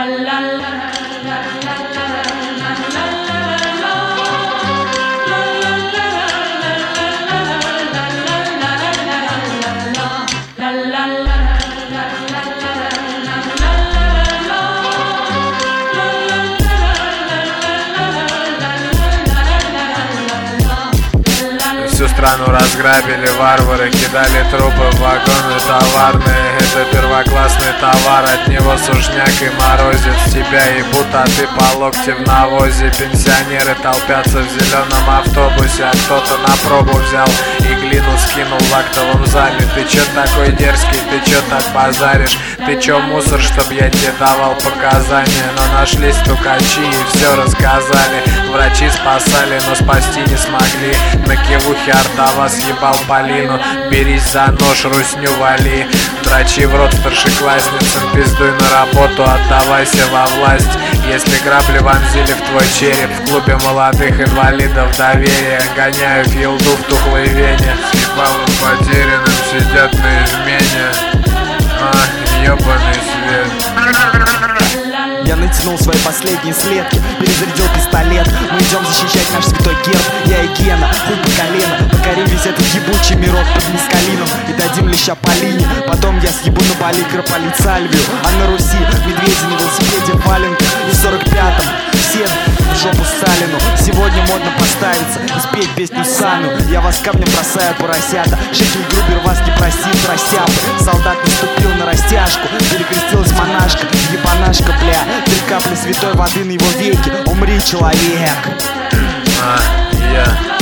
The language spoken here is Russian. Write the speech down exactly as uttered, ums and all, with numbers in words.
Всю страну разграбили варвары, кидали трупы в вагоны товарные. Это первоклассный товар, от него сушняк и морозец. Тебя ебут, а ты по локти в навозе. Пенсионеры толпятся в зеленом автобусе, а кто-то на пробу взял и глину скинул в актовом зале. Ты чё такой дерзкий, ты чё так базаришь? Ты чё мусор, чтоб я тебе давал показания? Но нашлись стукачи и все рассказали. Врачи спасали, но спасти не смогли. На кивухе Артава съебал Полину. Берись за нож, русню вали. Дрочи в рот старшеклассницам, пиздуй на работу, отдавайся во власть. Если грабли вонзили в твой череп, в клубе молодых инвалидов доверия гоняют елду в тухлой вене. Съебалом потерянным сидят на измене. Ах, ебаный свет. Я натянул свои последние следки, перезарядил пистолет. Мы идем защищать наш святой герб. Я и Гена, хуй по колено. Покорим весь этот ебучий мирок под мискалином и дадим леща Полине. Потом я съебу на Бали грополит Сальвию. А на Руси медведи на велосипеде валенка. И в сорок пятом все в жопу Сталину. Сегодня модно поставиться и спеть песню Сану. Я вас камнем бросаю, поросята. Шекель Грубер вас не простит, растяпы. Солдат наступил на растяжку, перекрестилась монашка, ебанашка, бля. Три капли святой воды на его веки. Умри, человек. А, я